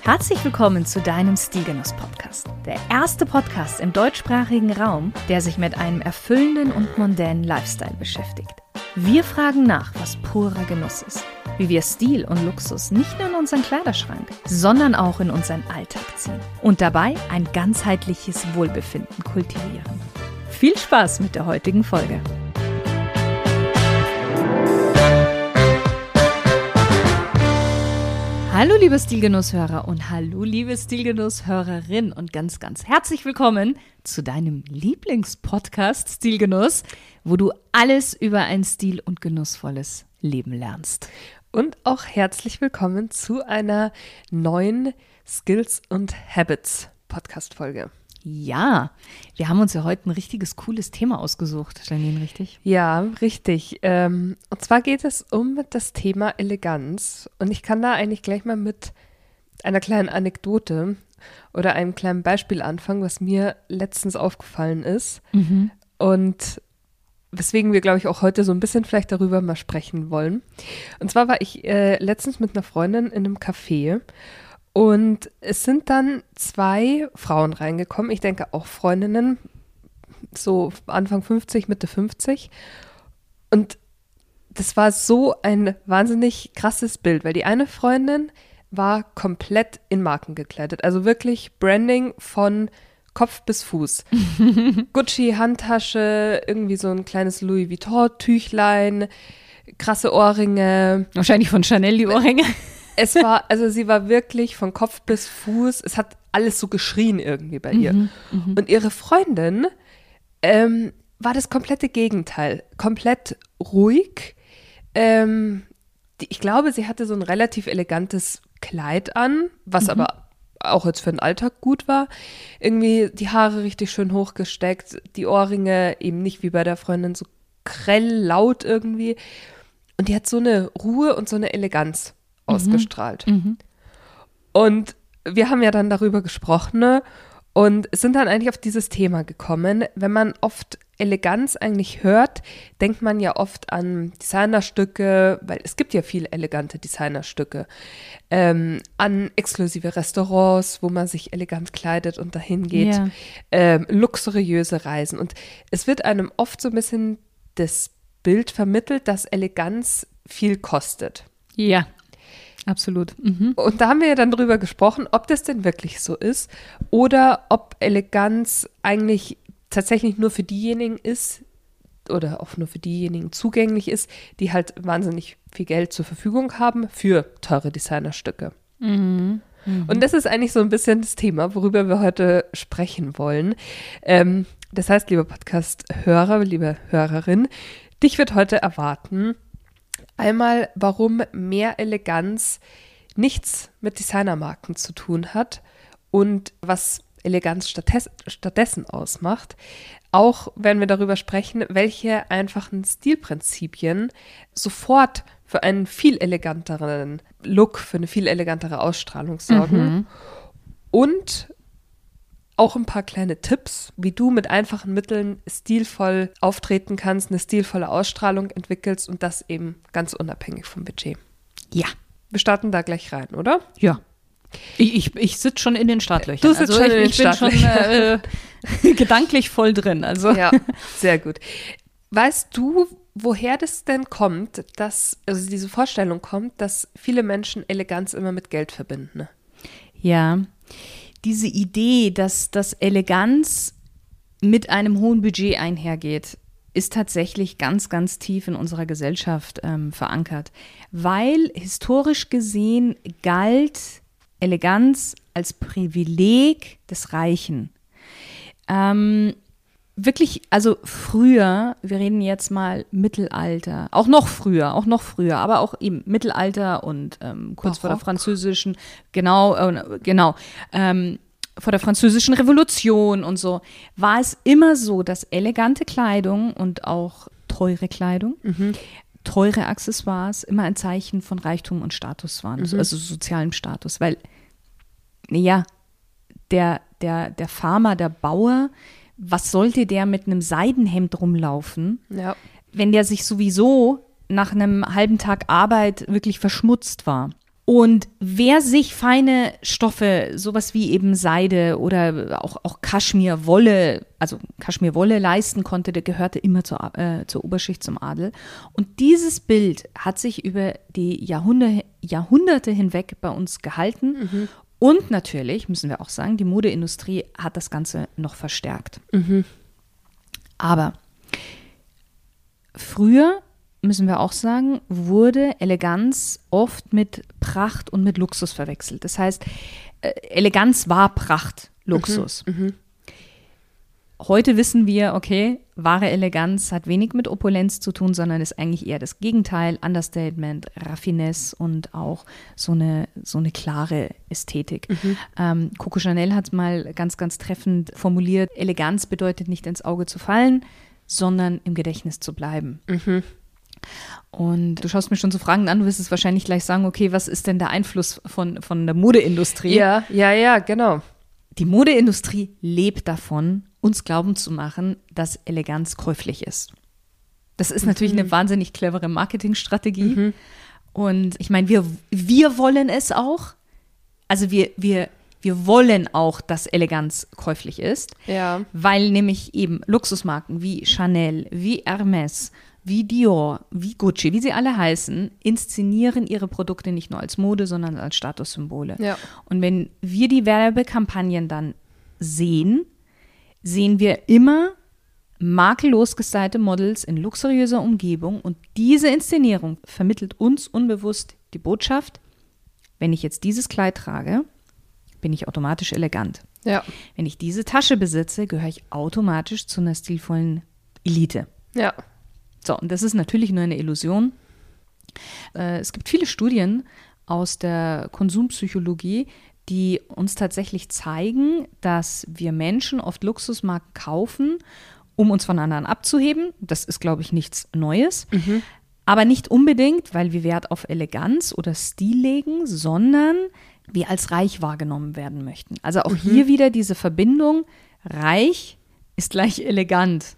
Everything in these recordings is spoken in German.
Herzlich willkommen zu deinem Stilgenuss-Podcast. Der erste Podcast im deutschsprachigen Raum, der sich mit einem erfüllenden und mondänen Lifestyle beschäftigt. Wir fragen nach, was purer Genuss ist. Wie wir Stil und Luxus nicht nur in unseren Kleiderschrank, sondern auch in unseren Alltag ziehen. Und dabei ein ganzheitliches Wohlbefinden kultivieren. Viel Spaß mit der heutigen Folge. Hallo liebe Stilgenusshörer und hallo liebe Stilgenusshörerin und ganz herzlich willkommen zu deinem Lieblingspodcast Stilgenuss, wo du alles über ein stil- und genussvolles Leben lernst. Und auch herzlich willkommen zu einer neuen Skills und Habits Podcast-Folge. Ja, wir haben uns ja heute ein richtiges, cooles Thema ausgesucht, Janine, richtig? Ja, richtig. Und zwar geht es um das Thema Eleganz. Und ich kann da eigentlich gleich mal mit einer kleinen Anekdote oder einem kleinen Beispiel anfangen, was mir letztens aufgefallen ist. Und weswegen wir, glaube ich, auch heute so ein bisschen vielleicht darüber mal sprechen wollen. Und zwar war ich letztens mit einer Freundin in einem Café. Und es sind dann 2 Frauen reingekommen, ich denke auch Freundinnen, so Anfang 50, Mitte 50. Und das war so ein wahnsinnig krasses Bild, weil die eine Freundin war komplett in Marken gekleidet. Also wirklich Branding von Kopf bis Fuß. Gucci, Handtasche, irgendwie so ein kleines Louis Vuitton-Tüchlein, krasse Ohrringe. Wahrscheinlich von Chanel die Ohrringe. Sie war wirklich von Kopf bis Fuß, es hat alles so geschrien irgendwie bei ihr. Und ihre Freundin war das komplette Gegenteil, komplett ruhig. Ich glaube, sie hatte so ein relativ elegantes Kleid an, was aber auch jetzt für den Alltag gut war. Irgendwie die Haare richtig schön hochgesteckt, die Ohrringe eben nicht wie bei der Freundin so grell laut irgendwie. Und die hat so eine Ruhe und so eine Eleganz ausgestrahlt. Und wir haben ja dann darüber gesprochen, ne? Und sind dann eigentlich auf dieses Thema gekommen. Wenn man oft Eleganz eigentlich hört, denkt man ja oft an Designerstücke, weil es gibt ja viele elegante Designerstücke, an exklusive Restaurants, wo man sich elegant kleidet und dahin geht, luxuriöse Reisen. Und es wird einem oft so ein bisschen das Bild vermittelt, dass Eleganz viel kostet. Ja. Absolut. Und da haben wir ja dann drüber gesprochen, ob das denn wirklich so ist oder ob Eleganz eigentlich tatsächlich nur für diejenigen ist oder auch nur für diejenigen zugänglich ist, die halt wahnsinnig viel Geld zur Verfügung haben für teure Designerstücke. Und das ist eigentlich so ein bisschen das Thema, worüber wir heute sprechen wollen. Das heißt, lieber Podcast-Hörer, liebe Hörerin, dich wird heute erwarten, einmal, warum mehr Eleganz nichts mit Designermarken zu tun hat und was Eleganz stattdessen ausmacht. Auch werden wir darüber sprechen, welche einfachen Stilprinzipien sofort für einen viel eleganteren Look, für eine viel elegantere Ausstrahlung sorgen. Und auch ein paar kleine Tipps, wie du mit einfachen Mitteln stilvoll auftreten kannst, eine stilvolle Ausstrahlung entwickelst und das eben ganz unabhängig vom Budget. Ja. Wir starten da gleich rein, oder? Ja. Ich sitze schon in den Startlöchern. Du sitzt schon in den Startlöchern. Ich bin schon gedanklich voll drin. Also. Ja, sehr gut. Weißt du, woher das denn kommt, also diese Vorstellung kommt, dass viele Menschen Eleganz immer mit Geld verbinden? Ja. Diese Idee, dass das Eleganz mit einem hohen Budget einhergeht, ist tatsächlich ganz tief in unserer Gesellschaft verankert. Weil historisch gesehen galt Eleganz als Privileg des Reichen. Wirklich, also früher, wir reden jetzt mal Mittelalter, auch noch früher, aber auch eben Mittelalter und kurz vor der französischen, vor der französischen Revolution und so, war es immer so, dass elegante Kleidung und auch teure Kleidung, teure Accessoires immer ein Zeichen von Reichtum und Status waren, also sozialem Status, weil, der Farmer, der Bauer, was sollte der mit einem Seidenhemd rumlaufen, wenn der sich sowieso nach einem halben Tag Arbeit wirklich verschmutzt war? Und wer sich feine Stoffe, sowas wie eben Seide oder auch Kaschmirwolle, also Kaschmirwolle leisten konnte, der gehörte immer zur Oberschicht, zum Adel. Und dieses Bild hat sich über die Jahrhunderte hinweg bei uns gehalten. Und natürlich, müssen wir auch sagen, die Modeindustrie hat das Ganze noch verstärkt. Aber früher, müssen wir auch sagen, wurde Eleganz oft mit Pracht und mit Luxus verwechselt. Das heißt, Eleganz war Pracht, Luxus. Heute wissen wir, okay, wahre Eleganz hat wenig mit Opulenz zu tun, sondern ist eigentlich eher das Gegenteil, Understatement, Raffinesse und auch so eine klare Ästhetik. Coco Chanel hat es mal ganz, ganz treffend formuliert, Eleganz bedeutet nicht ins Auge zu fallen, sondern im Gedächtnis zu bleiben. Und du schaust mir schon so Fragen an, du wirst es wahrscheinlich gleich sagen, okay, was ist denn der Einfluss von der Modeindustrie? Ja, genau. Die Modeindustrie lebt davon, uns glauben zu machen, dass Eleganz käuflich ist. Das ist natürlich eine wahnsinnig clevere Marketingstrategie. Und ich meine, wir wollen es auch. Also wir wollen auch, dass Eleganz käuflich ist. Ja. Weil nämlich eben Luxusmarken wie Chanel, wie Hermes, wie Dior, wie Gucci, wie sie alle heißen, inszenieren ihre Produkte nicht nur als Mode, sondern als Statussymbole. Ja. Und wenn wir die Werbekampagnen dann sehen wir immer makellos gestylte Models in luxuriöser Umgebung und diese Inszenierung vermittelt uns unbewusst die Botschaft, wenn ich jetzt dieses Kleid trage, bin ich automatisch elegant. Ja. Wenn ich diese Tasche besitze, gehöre ich automatisch zu einer stilvollen Elite. Ja. So, und das ist natürlich nur eine Illusion. Es gibt viele Studien aus der Konsumpsychologie, die uns tatsächlich zeigen, dass wir Menschen oft Luxusmarken kaufen, um uns von anderen abzuheben. Das ist, glaube ich, nichts Neues. Aber nicht unbedingt, weil wir Wert auf Eleganz oder Stil legen, sondern wir als reich wahrgenommen werden möchten. Also auch hier wieder diese Verbindung, reich ist gleich elegant.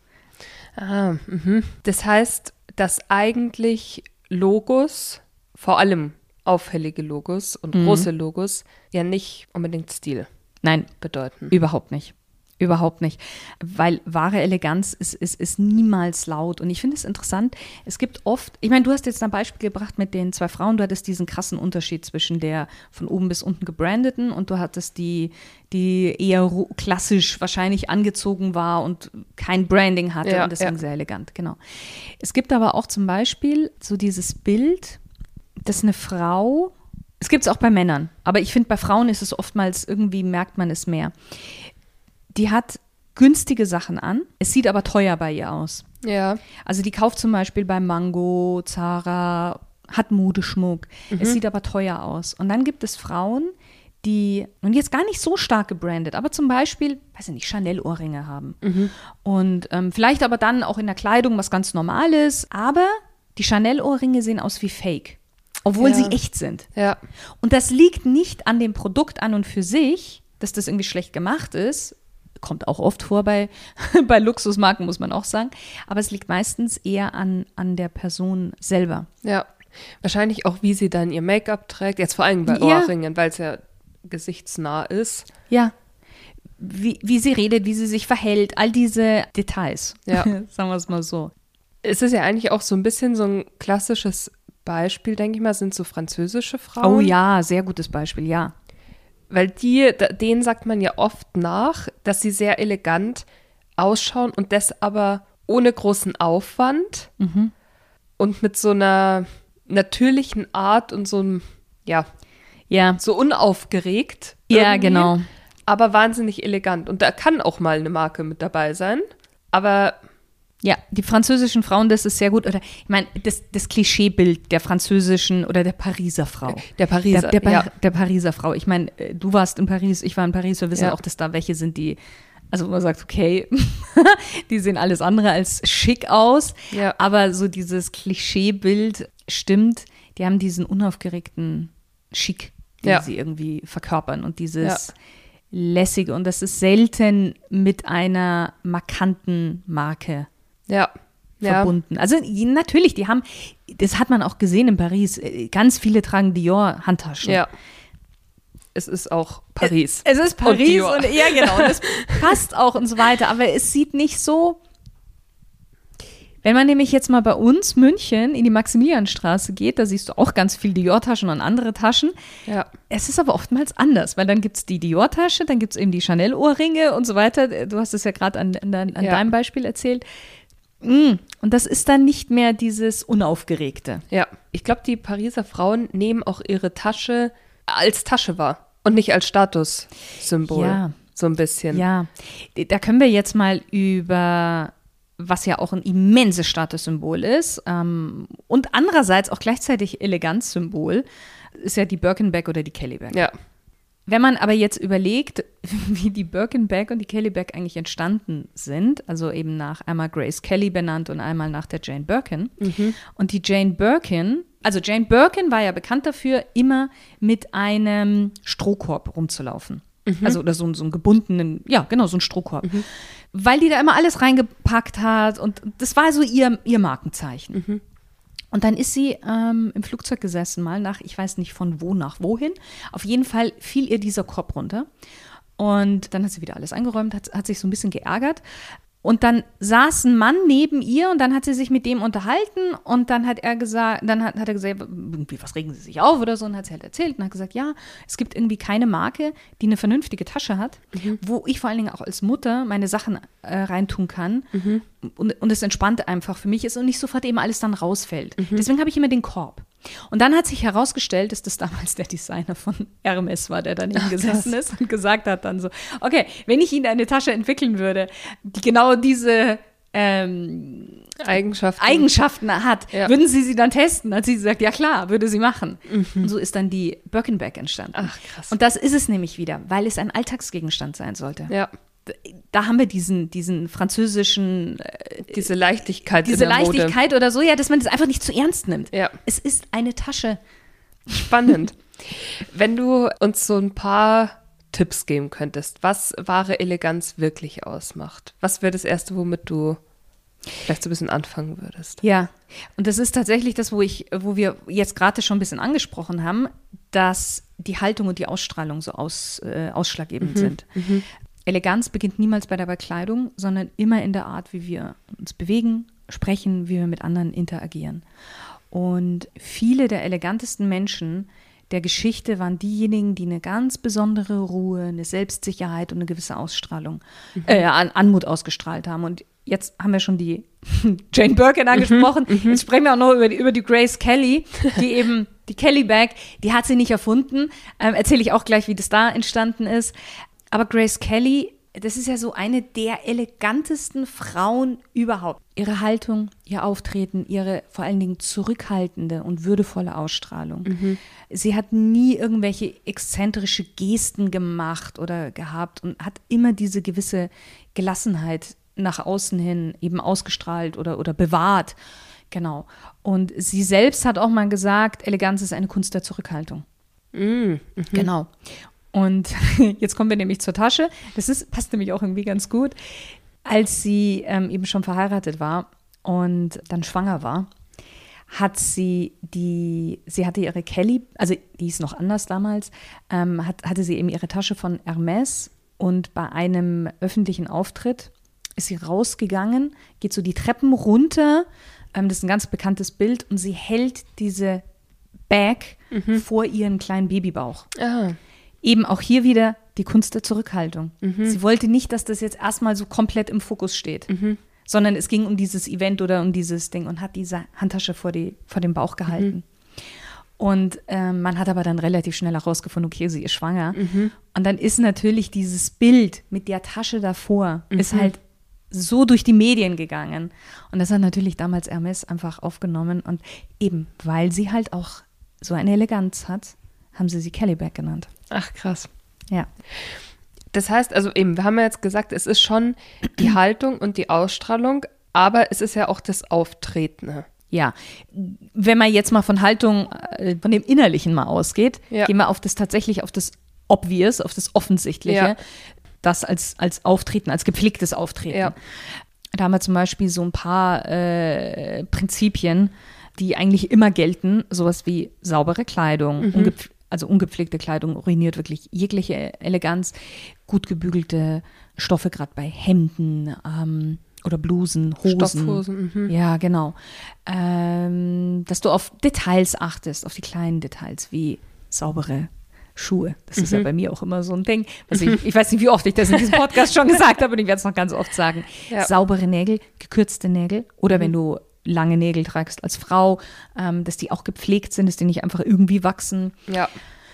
Das heißt, dass eigentlich Logos, vor allem auffällige Logos und große Logos, ja nicht unbedingt Stil bedeuten. Überhaupt nicht. Überhaupt nicht. Weil wahre Eleganz ist niemals laut. Und ich finde es interessant, es gibt oft, ich meine, du hast jetzt ein Beispiel gebracht mit den 2 Frauen, du hattest diesen krassen Unterschied zwischen der von oben bis unten gebrandeten und du hattest die eher klassisch wahrscheinlich angezogen war und kein Branding hatte und deswegen sehr elegant, genau. Es gibt aber auch zum Beispiel so dieses Bild, dass eine Frau, es gibt es auch bei Männern, aber ich finde, bei Frauen ist es oftmals, irgendwie merkt man es mehr. Die hat günstige Sachen an, es sieht aber teuer bei ihr aus. Ja. Also die kauft zum Beispiel bei Mango, Zara, hat Modeschmuck, es sieht aber teuer aus. Und dann gibt es Frauen, die, und jetzt gar nicht so stark gebrandet, aber zum Beispiel, weiß ich nicht, Chanel-Ohrringe haben. Und vielleicht aber dann auch in der Kleidung was ganz Normales, aber die Chanel-Ohrringe sehen aus wie Fake, obwohl sie echt sind. Ja. Und das liegt nicht an dem Produkt an und für sich, dass das irgendwie schlecht gemacht ist, kommt auch oft vor bei Luxusmarken, muss man auch sagen. Aber es liegt meistens eher an der Person selber. Ja, wahrscheinlich auch, wie sie dann ihr Make-up trägt. Jetzt vor allem bei Ohrringen, weil es ja gesichtsnah ist. Ja, wie sie redet, wie sie sich verhält, all diese Details. Ja. Sagen wir es mal so. Es ist ja eigentlich auch so ein bisschen so ein klassisches Beispiel, denke ich mal, sind so französische Frauen. Oh ja, sehr gutes Beispiel, ja. Weil denen sagt man ja oft nach, dass sie sehr elegant ausschauen und das aber ohne großen Aufwand und mit so einer natürlichen Art und so einem, so unaufgeregt. Ja, genau. Aber wahnsinnig elegant. Und da kann auch mal eine Marke mit dabei sein. Aber ja, die französischen Frauen, das ist sehr gut. Oder ich meine, das Klischeebild der französischen oder der Pariser Frau. Der Pariser Frau. Ich meine, du warst in Paris, ich war in Paris. Wir wissen auch, dass da welche sind, die, also man sagt, okay, die sehen alles andere als schick aus. Ja. Aber so dieses Klischeebild stimmt. Die haben diesen unaufgeregten Schick, den sie irgendwie verkörpern. Und dieses lässige. Und das ist selten mit einer markanten Marke. Ja, verbunden. Also natürlich, das hat man auch gesehen in Paris, ganz viele tragen Dior-Handtaschen. Ja. Es ist auch Paris. Es ist Paris und ja genau, und es passt auch und so weiter, aber es sieht nicht so, wenn man nämlich jetzt mal bei uns München in die Maximilianstraße geht, da siehst du auch ganz viel Dior-Taschen und andere Taschen. Ja. Es ist aber oftmals anders, weil dann gibt es die Dior-Tasche, dann gibt es eben die Chanel-Ohrringe und so weiter. Du hast es ja gerade an deinem Beispiel erzählt. Und das ist dann nicht mehr dieses Unaufgeregte. Ja, ich glaube, die Pariser Frauen nehmen auch ihre Tasche als Tasche wahr und nicht als Statussymbol. Ja. So ein bisschen. Ja, da können wir jetzt mal über, was ja auch ein immenses Statussymbol ist und andererseits auch gleichzeitig Eleganzsymbol, ist ja die Birkenbag oder die Kelly-Bag. Ja. Wenn man aber jetzt überlegt, wie die Birkenbag und die Kelly-Bag eigentlich entstanden sind, also eben nach einmal Grace Kelly benannt und einmal nach der Jane Birkin. Und die Jane Birkin, also Jane Birkin war ja bekannt dafür, immer mit einem Strohkorb rumzulaufen. Also oder so einen gebundenen, ja genau, so einen Strohkorb. Weil die da immer alles reingepackt hat und das war so ihr Markenzeichen. Und dann ist sie im Flugzeug gesessen mal ich weiß nicht von wo nach wohin. Auf jeden Fall fiel ihr dieser Korb runter. Und dann hat sie wieder alles eingeräumt, hat sich so ein bisschen geärgert. Und dann saß ein Mann neben ihr und dann hat sie sich mit dem unterhalten und dann hat er gesagt, irgendwie, was regen Sie sich auf oder so, und hat sie halt erzählt und hat gesagt, ja, es gibt irgendwie keine Marke, die eine vernünftige Tasche hat, wo ich vor allen Dingen auch als Mutter meine Sachen reintun kann und es entspannt einfach für mich ist und nicht sofort eben alles dann rausfällt. Deswegen habe ich immer den Korb. Und dann hat sich herausgestellt, dass das damals der Designer von Hermes war, der daneben gesessen ist und gesagt hat dann so, okay, wenn ich Ihnen eine Tasche entwickeln würde, die genau diese Eigenschaften hat, würden Sie dann testen? Hat sie gesagt, ja klar, würde sie machen. Und so ist dann die Birkenbag entstanden. Ach, krass. Und das ist es nämlich wieder, weil es ein Alltagsgegenstand sein sollte. Ja. Da haben wir diesen französischen diese Leichtigkeit diese Leichtigkeit oder so, ja, dass man das einfach nicht zu ernst nimmt. Ja. Es ist eine Tasche. Spannend. Wenn du uns so ein paar Tipps geben könntest, was wahre Eleganz wirklich ausmacht. Was wäre das Erste, womit du vielleicht so ein bisschen anfangen würdest? Ja, und das ist tatsächlich das, wo wir jetzt gerade schon ein bisschen angesprochen haben, dass die Haltung und die Ausstrahlung so ausschlaggebend sind. Eleganz beginnt niemals bei der Bekleidung, sondern immer in der Art, wie wir uns bewegen, sprechen, wie wir mit anderen interagieren. Und viele der elegantesten Menschen der Geschichte waren diejenigen, die eine ganz besondere Ruhe, eine Selbstsicherheit und eine gewisse Ausstrahlung, Anmut ausgestrahlt haben. Und jetzt haben wir schon die Jane Birkin angesprochen. Jetzt sprechen wir auch noch über die Grace Kelly, die eben die Kelly Bag, die hat sie nicht erfunden. Erzähle ich auch gleich, wie das da entstanden ist. Aber Grace Kelly, das ist ja so eine der elegantesten Frauen überhaupt. Ihre Haltung, ihr Auftreten, ihre vor allen Dingen zurückhaltende und würdevolle Ausstrahlung. Sie hat nie irgendwelche exzentrische Gesten gemacht oder gehabt und hat immer diese gewisse Gelassenheit nach außen hin eben ausgestrahlt oder bewahrt. Genau. Und sie selbst hat auch mal gesagt, Eleganz ist eine Kunst der Zurückhaltung. Genau. Und jetzt kommen wir nämlich zur Tasche. Passt nämlich auch irgendwie ganz gut. Als sie eben schon verheiratet war und dann schwanger war, hatte ihre Kelly, also die ist noch anders damals, hatte sie eben ihre Tasche von Hermes und bei einem öffentlichen Auftritt ist sie rausgegangen, geht so die Treppen runter, das ist ein ganz bekanntes Bild und sie hält diese Bag vor ihren kleinen Babybauch. Eben auch hier wieder die Kunst der Zurückhaltung. Sie wollte nicht, dass das jetzt erstmal so komplett im Fokus steht, sondern es ging um dieses Event oder um dieses Ding und hat diese Handtasche vor dem Bauch gehalten. Und man hat aber dann relativ schnell herausgefunden, okay, sie ist schwanger. Und dann ist natürlich dieses Bild mit der Tasche davor, ist halt so durch die Medien gegangen. Und das hat natürlich damals Hermes einfach aufgenommen. Und eben, weil sie halt auch so eine Eleganz hat, haben sie Kelly Bag genannt. Ach, krass. Ja. Das heißt, also eben, wir haben ja jetzt gesagt, es ist schon die Haltung und die Ausstrahlung, aber es ist ja auch das Auftreten. Ja, wenn man jetzt mal von Haltung, von dem Innerlichen mal ausgeht, gehen wir auf das Obvious, auf das Offensichtliche, das als Auftreten, als gepflegtes Auftreten. Ja. Da haben wir zum Beispiel so ein paar Prinzipien, die eigentlich immer gelten. Sowas wie saubere Kleidung, ungepflegte Kleidung ruiniert wirklich jegliche Eleganz. Gut gebügelte Stoffe, gerade bei Hemden oder Blusen, Hosen. Stoffhosen. Ja, genau. Dass du auf Details achtest, auf die kleinen Details, wie saubere Schuhe. Das ist ja bei mir auch immer so ein Ding. Also ich weiß nicht, wie oft ich das in diesem Podcast schon gesagt habe, und ich werde es noch ganz oft sagen. Ja. Saubere Nägel, gekürzte Nägel oder wenn du lange Nägel trägst als Frau, dass die auch gepflegt sind, dass die nicht einfach irgendwie wachsen. Ja.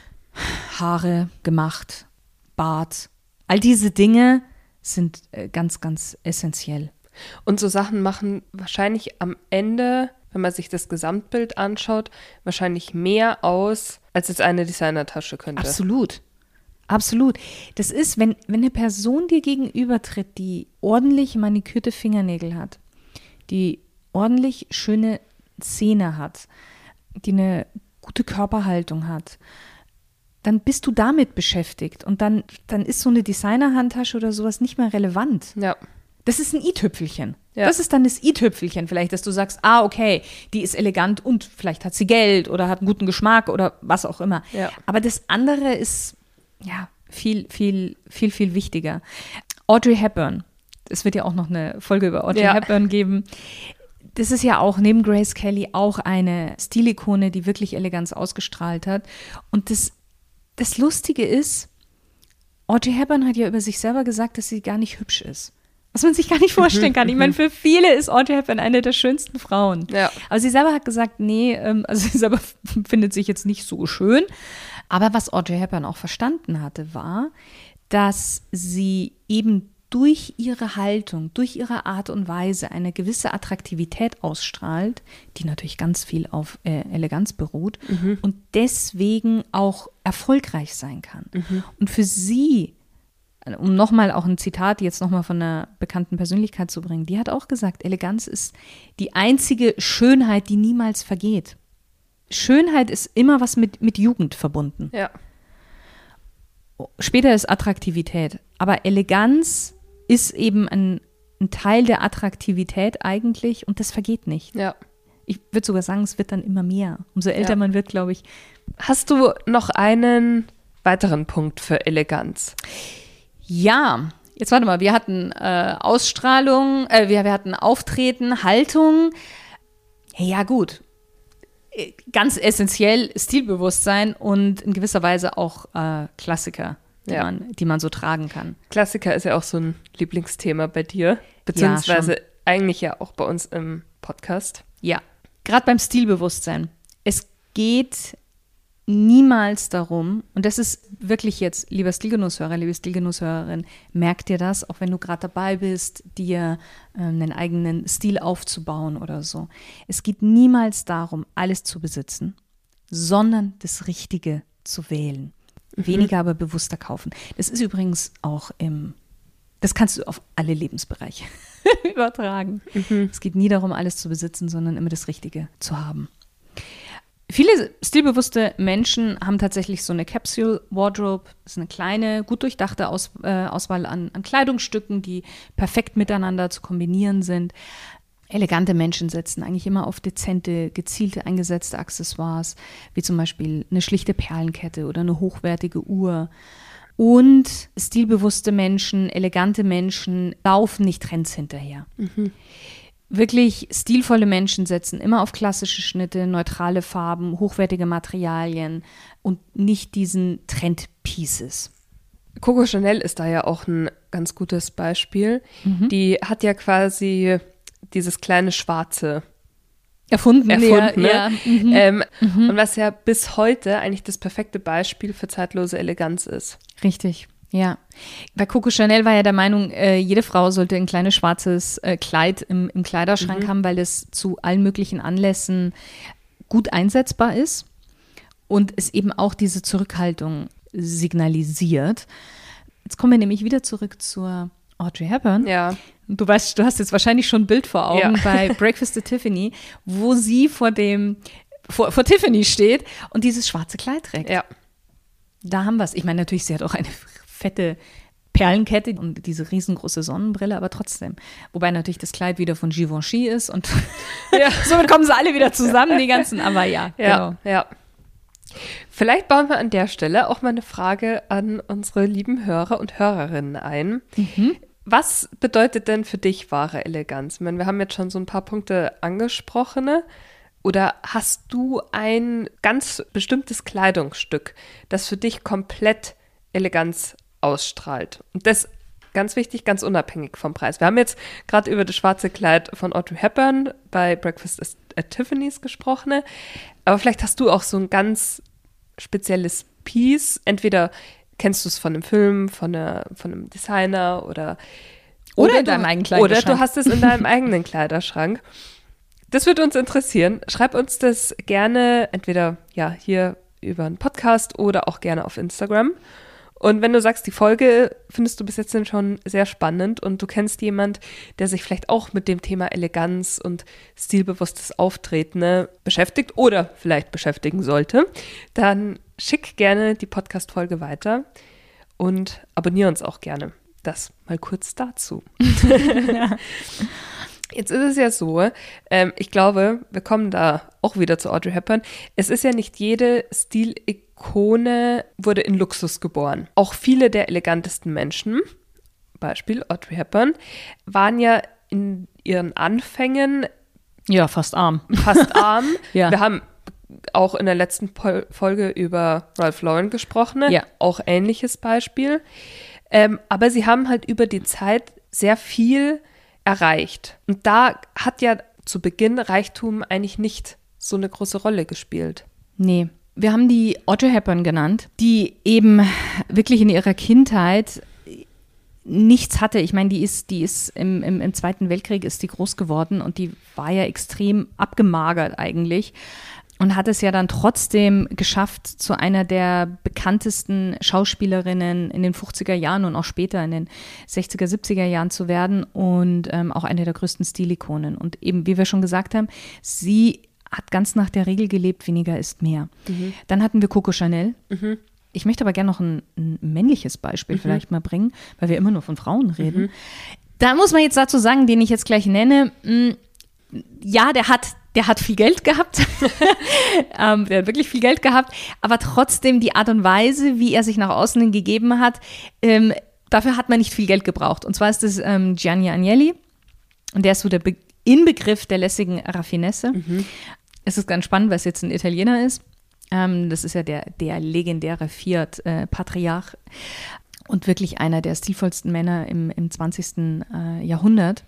Haare gemacht, Bart. All diese Dinge sind ganz, ganz essentiell. Und so Sachen machen wahrscheinlich am Ende, wenn man sich das Gesamtbild anschaut, wahrscheinlich mehr aus, als jetzt eine Designertasche könnte. Absolut. Absolut. Das ist, wenn eine Person dir gegenübertritt, die ordentlich manikürte Fingernägel hat, die ordentlich schöne Zähne hat, die eine gute Körperhaltung hat, dann bist du damit beschäftigt. Und dann ist so eine Designer-Handtasche oder sowas nicht mehr relevant. Ja. Das ist ein i-Tüpfelchen. Ja. Das ist dann das i-Tüpfelchen vielleicht, dass du sagst, okay, die ist elegant und vielleicht hat sie Geld oder hat einen guten Geschmack oder was auch immer. Ja. Aber das andere ist ja viel, viel, viel, viel wichtiger. Audrey Hepburn. Es wird ja auch noch eine Folge über Audrey Hepburn geben. Das ist ja auch neben Grace Kelly auch eine Stilikone, die wirklich Eleganz ausgestrahlt hat. Und das Lustige ist, Audrey Hepburn hat ja über sich selber gesagt, dass sie gar nicht hübsch ist. Was man sich gar nicht vorstellen kann. Ich meine, für viele ist Audrey Hepburn eine der schönsten Frauen. Ja. Aber sie selber hat gesagt, nee, also sie selber findet sich jetzt nicht so schön. Aber was Audrey Hepburn auch verstanden hatte, war, dass sie eben durch ihre Haltung, durch ihre Art und Weise eine gewisse Attraktivität ausstrahlt, die natürlich ganz viel auf Eleganz beruht und deswegen auch erfolgreich sein kann. Und für sie, um nochmal auch ein Zitat jetzt nochmal von einer bekannten Persönlichkeit zu bringen, die hat auch gesagt, Eleganz ist die einzige Schönheit, die niemals vergeht. Schönheit ist immer was mit Jugend verbunden. Ja. Später ist Attraktivität, aber Eleganz ist eben ein Teil der Attraktivität eigentlich und das vergeht nicht. Ja. Ich würde sogar sagen, es wird dann immer mehr. Umso älter man wird, glaube ich. Hast du noch einen weiteren Punkt für Eleganz? Ja, jetzt warte mal, wir hatten Ausstrahlung, wir hatten Auftreten, Haltung. Ja gut, ganz essentiell Stilbewusstsein und in gewisser Weise auch Klassiker, die man so tragen kann. Klassiker ist ja auch so ein Lieblingsthema bei dir, beziehungsweise eigentlich ja auch bei uns im Podcast. Ja, gerade beim Stilbewusstsein. Es geht niemals darum, und das ist wirklich jetzt, lieber Stilgenusshörer, liebe Stilgenusshörerin, merk dir das, auch wenn du gerade dabei bist, dir einen eigenen Stil aufzubauen oder so. Es geht niemals darum, alles zu besitzen, sondern das Richtige zu wählen. Weniger, aber bewusster kaufen. Das ist übrigens auch das kannst du auf alle Lebensbereiche übertragen. Es geht nie darum, alles zu besitzen, sondern immer das Richtige zu haben. Viele stilbewusste Menschen haben tatsächlich so eine Capsule Wardrobe. Das ist eine kleine, gut durchdachte Auswahl an Kleidungsstücken, die perfekt miteinander zu kombinieren sind. Elegante Menschen setzen eigentlich immer auf dezente, gezielte eingesetzte Accessoires, wie zum Beispiel eine schlichte Perlenkette oder eine hochwertige Uhr. Und stilbewusste Menschen, elegante Menschen laufen nicht Trends hinterher. Wirklich stilvolle Menschen setzen immer auf klassische Schnitte, neutrale Farben, hochwertige Materialien und nicht diesen Trendpieces. Coco Chanel ist da ja auch ein ganz gutes Beispiel. Die hat ja quasi dieses kleine Schwarze erfunden. Ja. Und was ja bis heute eigentlich das perfekte Beispiel für zeitlose Eleganz ist. Richtig. Ja, bei Coco Chanel war ja der Meinung, jede Frau sollte ein kleines schwarzes Kleid im Kleiderschrank haben, weil es zu allen möglichen Anlässen gut einsetzbar ist und es eben auch diese Zurückhaltung signalisiert. Jetzt kommen wir nämlich wieder zurück zur Audrey Hepburn. Ja. Du weißt, du hast jetzt wahrscheinlich schon ein Bild vor Augen bei Breakfast at Tiffany, wo sie vor Tiffany steht und dieses schwarze Kleid trägt. Ja. Da haben wir es. Ich meine, natürlich, sie hat auch eine fette Perlenkette und diese riesengroße Sonnenbrille, aber trotzdem. Wobei natürlich das Kleid wieder von Givenchy ist und somit kommen sie alle wieder zusammen, die ganzen, aber ja, genau. Ja. Vielleicht bauen wir an der Stelle auch mal eine Frage an unsere lieben Hörer und Hörerinnen ein. Was bedeutet denn für dich wahre Eleganz? Ich meine, wir haben jetzt schon so ein paar Punkte angesprochen. Oder hast du ein ganz bestimmtes Kleidungsstück, das für dich komplett Eleganz ausstrahlt? Und das, ganz wichtig, ganz unabhängig vom Preis. Wir haben jetzt gerade über das schwarze Kleid von Audrey Hepburn bei Breakfast at Tiffany's gesprochen. Aber vielleicht hast du auch so ein ganz spezielles Piece. Entweder kennst du es von einem Film, von einem Designer oder in deinem eigenen Kleiderschrank. Oder du hast es in deinem eigenen Kleiderschrank. Das würde uns interessieren. Schreib uns das gerne entweder hier über einen Podcast oder auch gerne auf Instagram. Und wenn du sagst, die Folge findest du bis jetzt schon sehr spannend und du kennst jemand, der sich vielleicht auch mit dem Thema Eleganz und stilbewusstes Auftreten beschäftigt oder vielleicht beschäftigen sollte, dann schick gerne die Podcast-Folge weiter und abonniere uns auch gerne. Das mal kurz dazu. Jetzt ist es ja so, ich glaube, wir kommen da auch wieder zu Audrey Hepburn. Es ist ja nicht jede Stilikone wurde in Luxus geboren. Auch viele der elegantesten Menschen, Beispiel Audrey Hepburn, waren ja in ihren Anfängen fast arm. Ja. Wir haben auch in der letzten Folge über Ralph Lauren gesprochen, auch ähnliches Beispiel. Aber sie haben halt über die Zeit sehr viel erreicht. Und da hat ja zu Beginn Reichtum eigentlich nicht so eine große Rolle gespielt. Nee. Wir haben die Audrey Hepburn genannt, die eben wirklich in ihrer Kindheit nichts hatte. Ich meine, die ist im Zweiten Weltkrieg ist die groß geworden und die war ja extrem abgemagert eigentlich. Und hat es ja dann trotzdem geschafft, zu einer der bekanntesten Schauspielerinnen in den 50er Jahren und auch später in den 60er, 70er Jahren zu werden und auch eine der größten Stilikonen. Und eben, wie wir schon gesagt haben, sie hat ganz nach der Regel gelebt, weniger ist mehr. Dann hatten wir Coco Chanel. Ich möchte aber gerne noch ein männliches Beispiel vielleicht mal bringen, weil wir immer nur von Frauen reden. Da muss man jetzt dazu sagen, den ich jetzt gleich nenne, der hat viel Geld gehabt. Der hat wirklich viel Geld gehabt. Aber trotzdem die Art und Weise, wie er sich nach außen hin gegeben hat, dafür hat man nicht viel Geld gebraucht. Und zwar ist das Gianni Agnelli. Und der ist so der Inbegriff der lässigen Raffinesse. Es ist ganz spannend, weil es jetzt ein Italiener ist. Das ist ja der legendäre Fiat-Patriarch und wirklich einer der stilvollsten Männer im 20. Jahrhundert.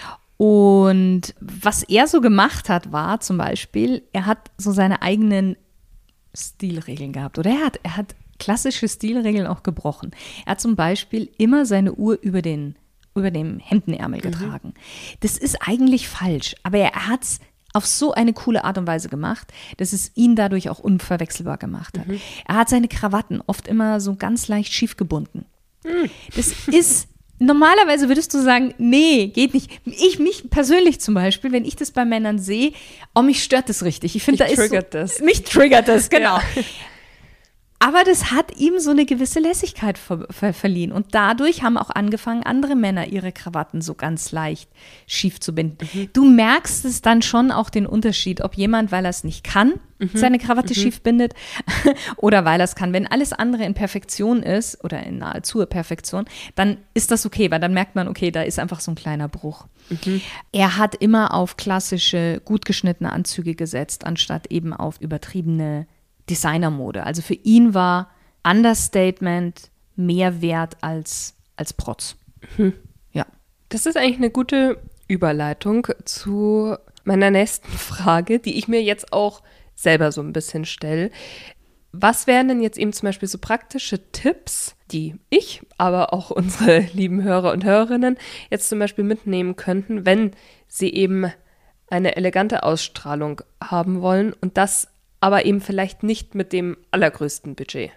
Und was er so gemacht hat, war zum Beispiel, er hat so seine eigenen Stilregeln gehabt. Oder er hat klassische Stilregeln auch gebrochen. Er hat zum Beispiel immer seine Uhr über dem Hemdenärmel getragen. Das ist eigentlich falsch, aber er hat es auf so eine coole Art und Weise gemacht, dass es ihn dadurch auch unverwechselbar gemacht hat. Er hat seine Krawatten oft immer so ganz leicht schief gebunden. Das ist normalerweise würdest du sagen, nee, geht nicht. Mich persönlich zum Beispiel, wenn ich das bei Männern sehe, mich stört das richtig. Ich finde, mich triggert das, genau. Ja. Aber das hat ihm so eine gewisse Lässigkeit verliehen. Und dadurch haben auch angefangen, andere Männer ihre Krawatten so ganz leicht schief zu binden. Du merkst es dann schon auch den Unterschied, ob jemand, weil er es nicht kann, seine Krawatte schief bindet oder weil er es kann. Wenn alles andere in Perfektion ist oder in nahezu Perfektion, dann ist das okay, weil dann merkt man, okay, da ist einfach so ein kleiner Bruch. Er hat immer auf klassische, gut geschnittene Anzüge gesetzt, anstatt eben auf übertriebene Designermode. Also für ihn war Understatement mehr wert als Protz. Ja. Das ist eigentlich eine gute Überleitung zu meiner nächsten Frage, die ich mir jetzt auch selber so ein bisschen stelle. Was wären denn jetzt eben zum Beispiel so praktische Tipps, die ich, aber auch unsere lieben Hörer und Hörerinnen jetzt zum Beispiel mitnehmen könnten, wenn sie eben eine elegante Ausstrahlung haben wollen und das aber eben vielleicht nicht mit dem allergrößten Budget.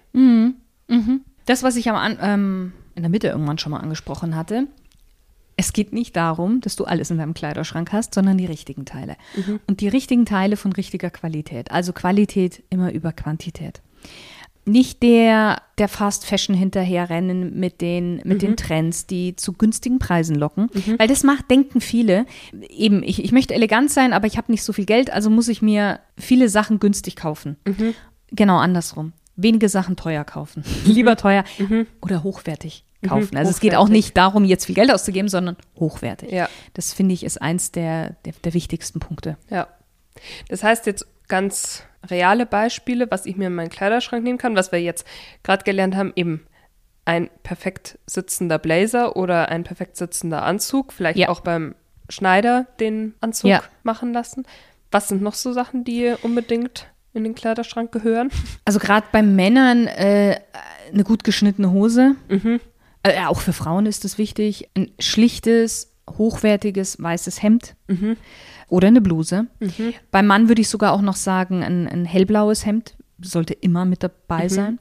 Das, was ich in der Mitte irgendwann schon mal angesprochen hatte, es geht nicht darum, dass du alles in deinem Kleiderschrank hast, sondern die richtigen Teile. Und die richtigen Teile von richtiger Qualität. Also Qualität immer über Quantität. nicht der Fast Fashion hinterherrennen mit den Trends, die zu günstigen Preisen locken. Weil das denken viele. Eben, ich möchte elegant sein, aber ich habe nicht so viel Geld, also muss ich mir viele Sachen günstig kaufen. Genau andersrum. Wenige Sachen teuer kaufen. Lieber teuer oder hochwertig kaufen. Also es geht auch nicht darum, jetzt viel Geld auszugeben, sondern hochwertig. Ja. Das finde ich ist eins der wichtigsten Punkte. Ja. Das heißt jetzt ganz reale Beispiele, was ich mir in meinen Kleiderschrank nehmen kann, was wir jetzt gerade gelernt haben, eben ein perfekt sitzender Blazer oder ein perfekt sitzender Anzug, vielleicht auch beim Schneider den Anzug machen lassen. Was sind noch so Sachen, die unbedingt in den Kleiderschrank gehören? Also gerade bei Männern eine gut geschnittene Hose. Auch für Frauen ist es wichtig. Ein schlichtes, hochwertiges, weißes Hemd. Oder eine Bluse. Beim Mann würde ich sogar auch noch sagen, ein hellblaues Hemd sollte immer mit dabei sein.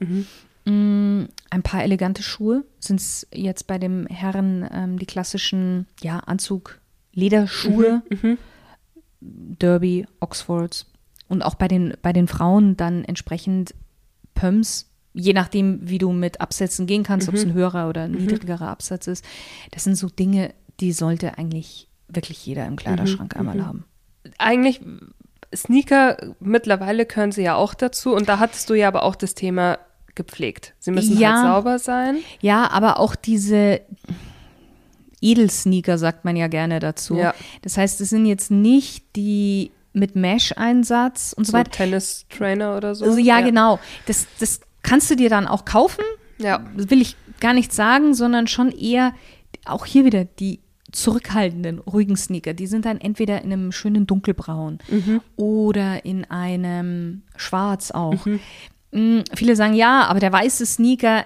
Ein paar elegante Schuhe. Sind es jetzt bei dem Herren die klassischen Anzug-Lederschuhe, Derby, Oxfords. Und auch bei den Frauen dann entsprechend Pumps, je nachdem, wie du mit Absätzen gehen kannst, ob es ein höherer oder niedrigerer Absatz ist. Das sind so Dinge, die sollte eigentlich wirklich jeder im Kleiderschrank einmal haben. Eigentlich, Sneaker, mittlerweile gehören sie ja auch dazu. Und da hattest du ja aber auch das Thema gepflegt. Sie müssen halt sauber sein. Ja, aber auch diese Edelsneaker, sagt man ja gerne dazu. Ja. Das heißt, es sind jetzt nicht die mit Mesh-Einsatz und so weiter. Tennis-Trainer oder so. Also, ja, genau. Das kannst du dir dann auch kaufen. Ja. Das will ich gar nicht sagen, sondern schon eher auch hier wieder die zurückhaltenden, ruhigen Sneaker. Die sind dann entweder in einem schönen dunkelbraun oder in einem schwarz auch. Viele sagen, ja, aber der weiße Sneaker,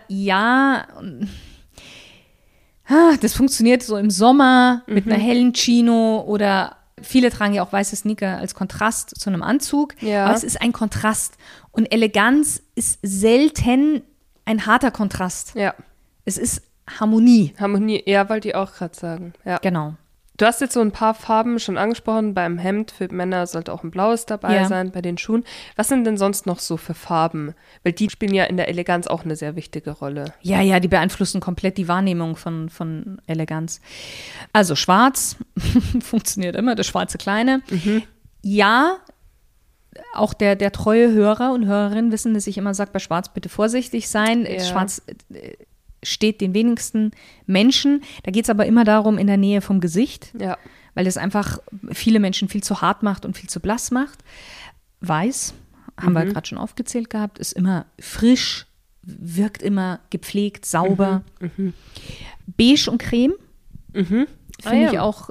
das funktioniert so im Sommer mit einer hellen Chino oder viele tragen ja auch weiße Sneaker als Kontrast zu einem Anzug. Ja. Aber es ist ein Kontrast. Und Eleganz ist selten ein harter Kontrast. Ja. Es ist Harmonie. Harmonie, ja, wollte ich auch gerade sagen. Ja. Genau. Du hast jetzt so ein paar Farben schon angesprochen. Beim Hemd für Männer sollte auch ein blaues dabei sein, bei den Schuhen. Was sind denn sonst noch so für Farben? Weil die spielen ja in der Eleganz auch eine sehr wichtige Rolle. Ja, die beeinflussen komplett die Wahrnehmung von Eleganz. Also schwarz funktioniert immer, das schwarze Kleine. Ja, auch der treue Hörer und Hörerin wissen, dass ich immer sage, bei Schwarz bitte vorsichtig sein. Ja. Schwarz steht den wenigsten Menschen. Da geht es aber immer darum, in der Nähe vom Gesicht, weil es einfach viele Menschen viel zu hart macht und viel zu blass macht. Weiß, haben wir gerade schon aufgezählt gehabt, ist immer frisch, wirkt immer gepflegt, sauber. Beige und Creme finde ich auch,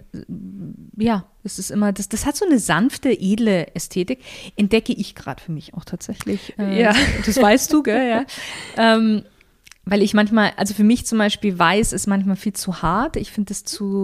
es ist immer, das hat so eine sanfte, edle Ästhetik. Entdecke ich gerade für mich auch tatsächlich. Das weißt du, gell? Ja. Weil ich manchmal, also für mich zum Beispiel weiß ist manchmal viel zu hart. Ich finde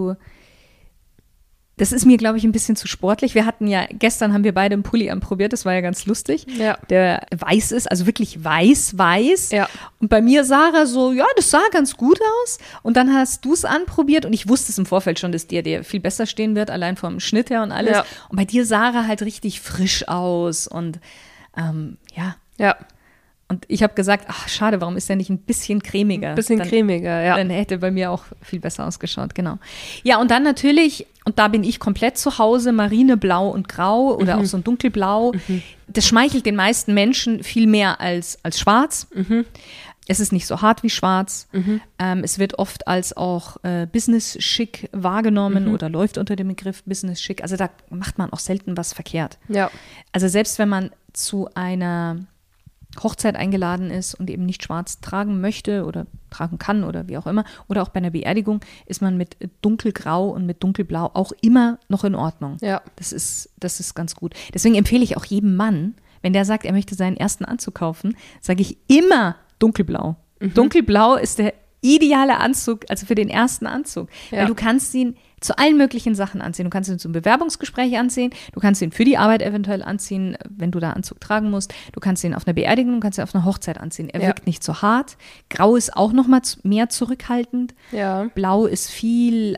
das ist mir, glaube ich, ein bisschen zu sportlich. Gestern haben wir beide einen Pulli anprobiert, das war ja ganz lustig. Ja. Der weiß ist, also wirklich weiß. Ja. Und bei mir, Sarah, so, ja, das sah ganz gut aus. Und dann hast du es anprobiert und ich wusste es im Vorfeld schon, dass dir viel besser stehen wird, allein vom Schnitt her und alles. Ja. Und bei dir, Sarah, halt richtig frisch aus und Ja. Und ich habe gesagt, ach schade, warum ist der nicht ein bisschen cremiger? Cremiger, ja. Dann hätte bei mir auch viel besser ausgeschaut, genau. Ja, und dann natürlich, und da bin ich komplett zu Hause, Marineblau und Grau oder auch so ein Dunkelblau. Das schmeichelt den meisten Menschen viel mehr als Schwarz. Es ist nicht so hart wie Schwarz. Es wird oft als auch Business-Schick wahrgenommen oder läuft unter dem Begriff Business-Schick. Also da macht man auch selten was verkehrt. Ja. Also selbst wenn man zu einer Hochzeit eingeladen ist und eben nicht schwarz tragen möchte oder tragen kann oder wie auch immer, oder auch bei einer Beerdigung, ist man mit dunkelgrau und mit dunkelblau auch immer noch in Ordnung. Ja. Das ist ganz gut. Deswegen empfehle ich auch jedem Mann, wenn der sagt, er möchte seinen ersten Anzug kaufen, sage ich immer dunkelblau. Dunkelblau ist der ideale Anzug, also für den ersten Anzug. Ja. Weil du kannst ihn zu allen möglichen Sachen anziehen. Du kannst ihn zum Bewerbungsgespräch anziehen, du kannst ihn für die Arbeit eventuell anziehen, wenn du da Anzug tragen musst. Du kannst ihn auf einer Beerdigung, du kannst ihn auf einer Hochzeit anziehen. Er wirkt nicht so hart. Grau ist auch noch mal mehr zurückhaltend. Ja. Blau ist viel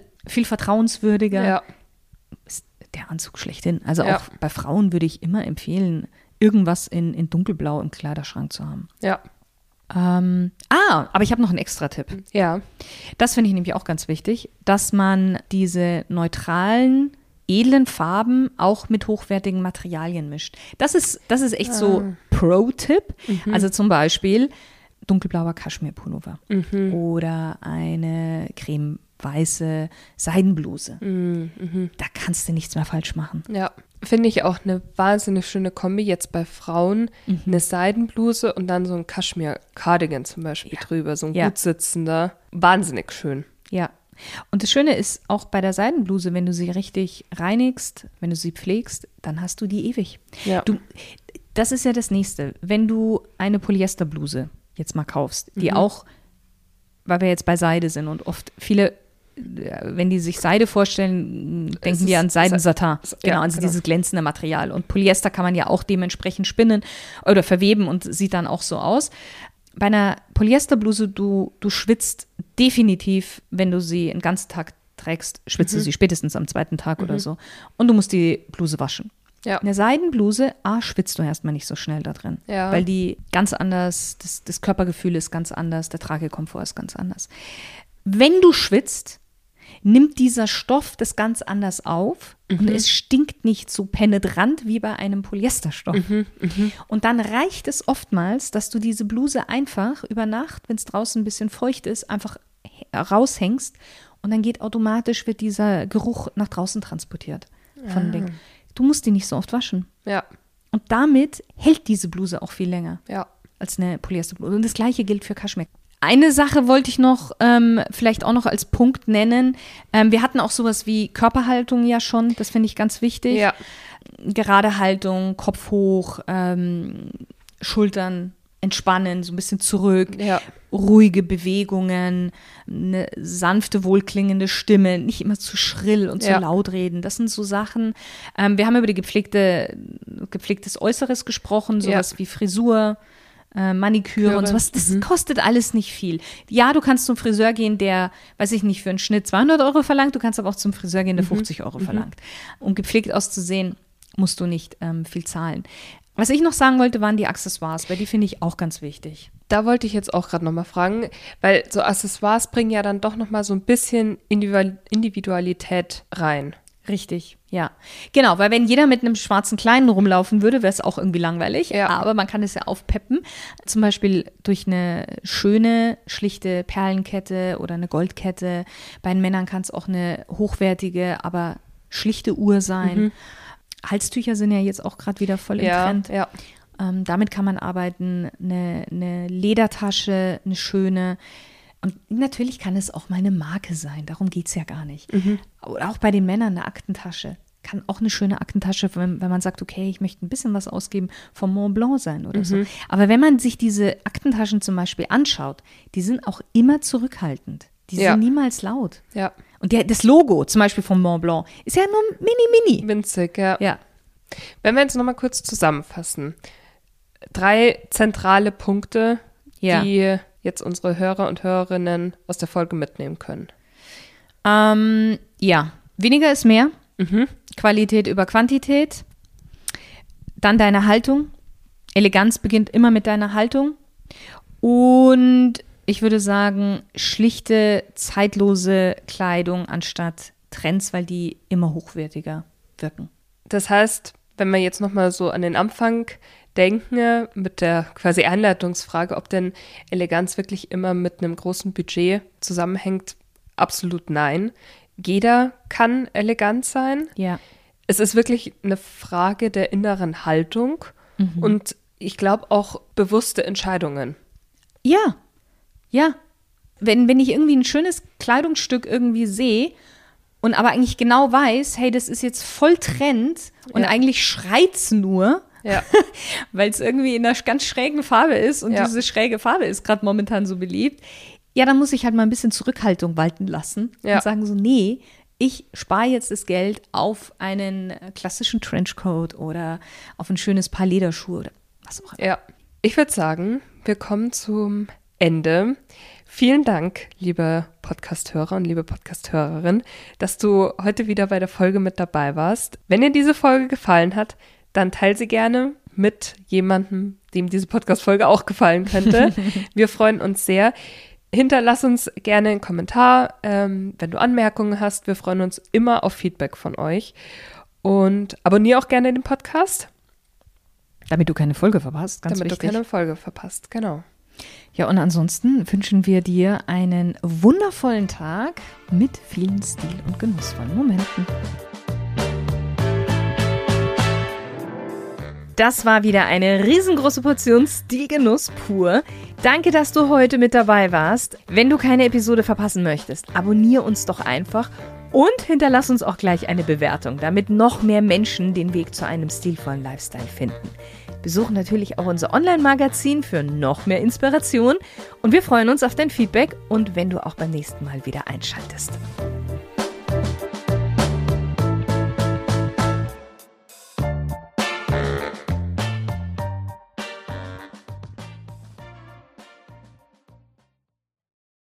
vertrauenswürdiger. Ja. Ist der Anzug schlechthin. Also auch bei Frauen würde ich immer empfehlen, irgendwas in dunkelblau im Kleiderschrank zu haben. Ja. Aber ich habe noch einen extra Tipp. Ja. Das finde ich nämlich auch ganz wichtig, dass man diese neutralen, edlen Farben auch mit hochwertigen Materialien mischt. Das ist echt so Pro-Tipp. Also zum Beispiel dunkelblauer Kaschmirpullover oder eine cremeweiße Seidenbluse. Da kannst du nichts mehr falsch machen. Ja, finde ich auch eine wahnsinnig schöne Kombi. Jetzt bei Frauen eine Seidenbluse und dann so ein Kaschmir-Cardigan zum Beispiel drüber, so ein gut sitzender. Wahnsinnig schön. Ja. Und das Schöne ist auch bei der Seidenbluse, wenn du sie richtig reinigst, wenn du sie pflegst, dann hast du die ewig. Ja. Das ist ja das Nächste. Wenn du eine Polyesterbluse jetzt mal kaufst, die auch, weil wir jetzt bei Seide sind und oft viele, wenn die sich Seide vorstellen, denken die an Seidensatin. Genau, dieses glänzende Material. Und Polyester kann man ja auch dementsprechend spinnen oder verweben und sieht dann auch so aus. Bei einer Polyesterbluse, du schwitzt definitiv, wenn du sie den ganzen Tag trägst, schwitzt du sie spätestens am zweiten Tag oder so. Und du musst die Bluse waschen. Ja. Eine Seidenbluse, schwitzt du erstmal nicht so schnell da drin. Ja. Weil die ganz anders, das Körpergefühl ist ganz anders, der Tragekomfort ist ganz anders. Wenn du schwitzt, nimmt dieser Stoff das ganz anders auf und es stinkt nicht so penetrant wie bei einem Polyesterstoff. Und dann reicht es oftmals, dass du diese Bluse einfach über Nacht, wenn es draußen ein bisschen feucht ist, einfach raushängst und dann wird dieser Geruch nach draußen transportiert von dem Ding. Du musst die nicht so oft waschen. Ja. Und damit hält diese Bluse auch viel länger als eine Polyesterbluse. Und das Gleiche gilt für Kaschmir. Eine Sache wollte ich noch vielleicht auch noch als Punkt nennen. Wir hatten auch sowas wie Körperhaltung ja schon. Das finde ich ganz wichtig. Ja. Gerade Haltung, Kopf hoch, Schultern entspannen, so ein bisschen zurück, ruhige Bewegungen, eine sanfte, wohlklingende Stimme, nicht immer zu schrill und zu laut reden. Das sind so Sachen. Wir haben über die gepflegtes Äußeres gesprochen, sowas wie Frisur, Maniküre und sowas. Das kostet alles nicht viel. Ja, du kannst zum Friseur gehen, der, weiß ich nicht, für einen Schnitt 200 € verlangt. Du kannst aber auch zum Friseur gehen, der 50 € verlangt. Um gepflegt auszusehen, musst du nicht viel zahlen. Was ich noch sagen wollte, waren die Accessoires, weil die finde ich auch ganz wichtig. Da wollte ich jetzt auch gerade nochmal fragen, weil so Accessoires bringen ja dann doch nochmal so ein bisschen Individualität rein. Richtig, ja. Genau, weil wenn jeder mit einem schwarzen Kleinen rumlaufen würde, wäre es auch irgendwie langweilig. Ja. Aber man kann es ja aufpeppen. Zum Beispiel durch eine schöne, schlichte Perlenkette oder eine Goldkette. Bei den Männern kann es auch eine hochwertige, aber schlichte Uhr sein. Halstücher sind ja jetzt auch gerade wieder voll im Trend. Ja. Damit kann man arbeiten. Eine Ledertasche, eine schöne. Und natürlich kann es auch mal eine Marke sein. Darum geht es ja gar nicht. Oder auch bei den Männern eine Aktentasche. Kann auch eine schöne Aktentasche, wenn man sagt, okay, ich möchte ein bisschen was ausgeben, vom Mont Blanc sein oder so. Aber wenn man sich diese Aktentaschen zum Beispiel anschaut, die sind auch immer zurückhaltend. Die sind niemals laut. Ja. Und das Logo zum Beispiel vom Mont Blanc ist ja nur mini. Winzig, ja. Wenn wir jetzt nochmal kurz zusammenfassen. 3 zentrale Punkte, die jetzt unsere Hörer und Hörerinnen aus der Folge mitnehmen können. Weniger ist mehr. Qualität über Quantität. Dann deine Haltung. Eleganz beginnt immer mit deiner Haltung. Und ich würde sagen, schlichte, zeitlose Kleidung anstatt Trends, weil die immer hochwertiger wirken. Das heißt, wenn wir jetzt nochmal so an den Anfang denken, mit der quasi Einleitungsfrage, ob denn Eleganz wirklich immer mit einem großen Budget zusammenhängt, absolut nein. Jeder kann elegant sein. Ja. Es ist wirklich eine Frage der inneren Haltung und ich glaube auch bewusste Entscheidungen. Ja. Wenn ich irgendwie ein schönes Kleidungsstück irgendwie sehe und aber eigentlich genau weiß, hey, das ist jetzt voll Trend und eigentlich schreit's nur, weil es irgendwie in einer ganz schrägen Farbe ist und diese schräge Farbe ist gerade momentan so beliebt, dann muss ich halt mal ein bisschen Zurückhaltung walten lassen und sagen so, nee, ich spare jetzt das Geld auf einen klassischen Trenchcoat oder auf ein schönes Paar Lederschuhe oder was auch immer. Ja, ich würde sagen, wir kommen zum Ende. Vielen Dank, liebe Podcast-Hörer und liebe Podcast-Hörerin, dass du heute wieder bei der Folge mit dabei warst. Wenn dir diese Folge gefallen hat, dann teile sie gerne, mit jemandem, dem diese Podcast-Folge auch gefallen könnte. Wir freuen uns sehr. Hinterlass uns gerne einen Kommentar, wenn du Anmerkungen hast. Wir freuen uns immer auf Feedback von euch. Und abonniere auch gerne den Podcast. Damit du keine Folge verpasst, ganz Damit wichtig. du keine Folge verpasst, genau. Ja, und ansonsten wünschen wir dir einen wundervollen Tag mit vielen stil- und genussvollen Momenten. Das war wieder eine riesengroße Portion Stilgenuss pur. Danke, dass du heute mit dabei warst. Wenn du keine Episode verpassen möchtest, abonniere uns doch einfach und hinterlass uns auch gleich eine Bewertung, damit noch mehr Menschen den Weg zu einem stilvollen Lifestyle finden. Besuche natürlich auch unser Online-Magazin für noch mehr Inspiration und wir freuen uns auf dein Feedback und wenn du auch beim nächsten Mal wieder einschaltest.